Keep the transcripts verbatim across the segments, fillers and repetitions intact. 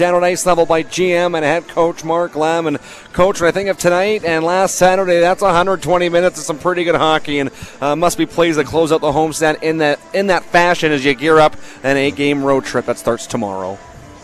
Down at ice level by G M and head coach Mark Lamb. And coach, when I think of tonight and last Saturday, that's one hundred twenty minutes of some pretty good hockey, and uh, must be pleased to close out the homestand in that in that fashion as you gear up an eight-game road trip that starts tomorrow.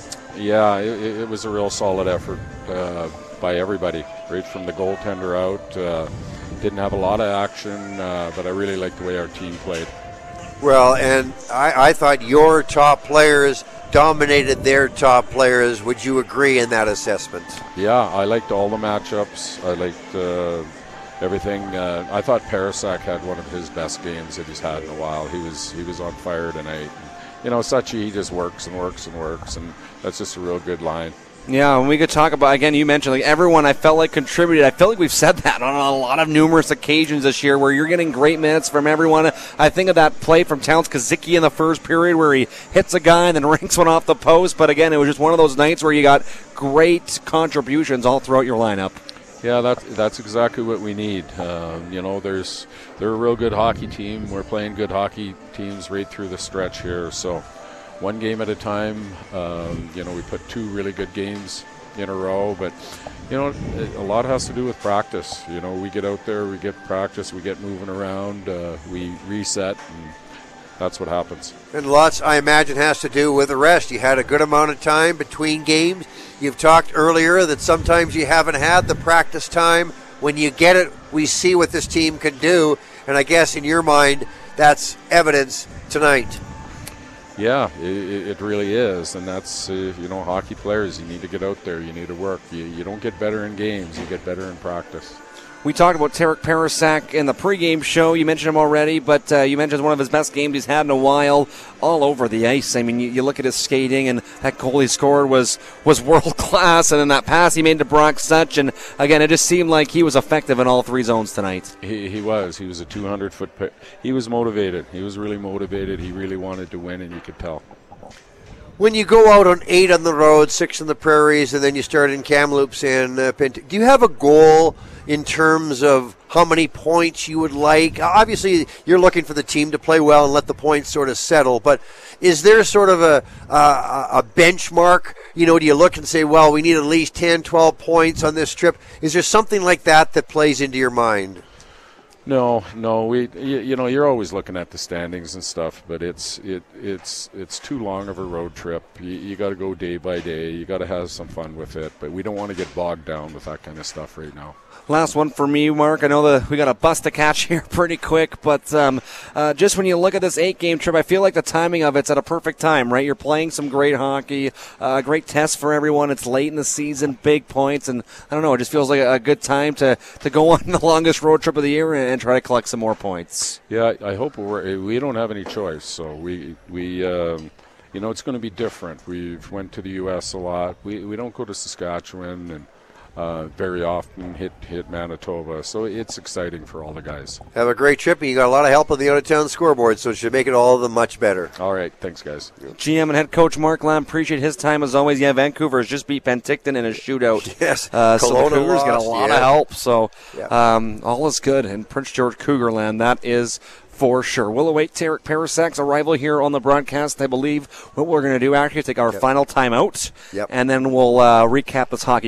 Yeah, it, it was a real solid effort uh, by everybody, right from the goaltender out. Uh, didn't have a lot of action, uh, but I really liked the way our team played. Well, and I, I thought your top players dominated their top players. Would you agree in that assessment? Yeah, I liked all the matchups. I liked uh, everything. Uh, I thought Parasak had one of his best games that he's had in a while. He was he was on fire tonight. You know, Sachi, he just works and works and works, and that's just a real good line. Yeah, and we could talk about, again, you mentioned, like, everyone I felt like contributed. I feel like we've said that on a lot of numerous occasions this year where you're getting great minutes from everyone. I think of that play from Towns Kazicki in the first period where he hits a guy and then ranks one off the post. But, again, it was just one of those nights where you got great contributions all throughout your lineup. Yeah, that, that's exactly what we need. Um, you know, there's they're a real good hockey team. We're playing good hockey teams right through the stretch here, so one game at a time. Um, you know, we put two really good games in a row, but, you know, a lot has to do with practice. You know, we get out there, we get practice, we get moving around, uh, we reset, and that's what happens. And lots, I imagine, has to do with the rest. You had a good amount of time between games. You've talked earlier that sometimes you haven't had the practice time. When you get it, we see what this team can do, and I guess in your mind, that's evidence tonight. Yeah, it, it really is, and that's, uh, you know, hockey players, you need to get out there, you need to work. You, you don't get better in games, you get better in practice. We talked about Tarek Parasak in the pregame show. You mentioned him already, but uh, you mentioned one of his best games he's had in a while, all over the ice. I mean, you, you look at his skating, and that goal he scored was was world class, and then that pass he made to Brock Such, and again, it just seemed like he was effective in all three zones tonight. He, he was. He was a two hundred foot pick. He was motivated. He was really motivated. He really wanted to win, and you could tell. When you go out on eight on the road, six on the prairies, and then you start in Kamloops and uh, Pint- do you have a goal in terms of how many points you would like? Obviously, you're looking for the team to play well and let the points sort of settle, but is there sort of a, a, a benchmark? You know, do you look and say, well, we need at least ten, twelve points on this trip? Is there something like that that plays into your mind? No, no. We, you, you know, you're always looking at the standings and stuff, but it's it it's it's too long of a road trip. You, you got to go day by day. You got to have some fun with it, but we don't want to get bogged down with that kind of stuff right now. Last one for me, Mark. I know that we got a bus to catch here pretty quick, but um, uh, just when you look at this eight-game trip, I feel like the timing of it's at a perfect time, right? You're playing some great hockey, uh, great test for everyone. It's late in the season, big points, and I don't know, it just feels like a, a good time to, to go on the longest road trip of the year and, and try to collect some more points. Yeah, I hope we're, we don't have any choice, so we we. Um, you know, it's going to be different. We've went to the U S a lot. We we don't go to Saskatchewan and Uh, very often hit hit Manitoba, so it's exciting for all the guys. Have a great trip, and you got a lot of help on the out-of-town scoreboard, so it should make it all the much better. All right, thanks, guys. G M and head coach Mark Lamb, appreciate his time as always. Yeah, Vancouver has just beat Penticton in a shootout. Yes, uh, so the Cougars lost, get a lot yeah. of help, so yeah. um, all is good in Prince George Cougarland, that is for sure. We'll await Tarek Parasak's arrival here on the broadcast. I believe what we're going to do actually is take our yep. final timeout, yep. and then we'll uh, recap this hockey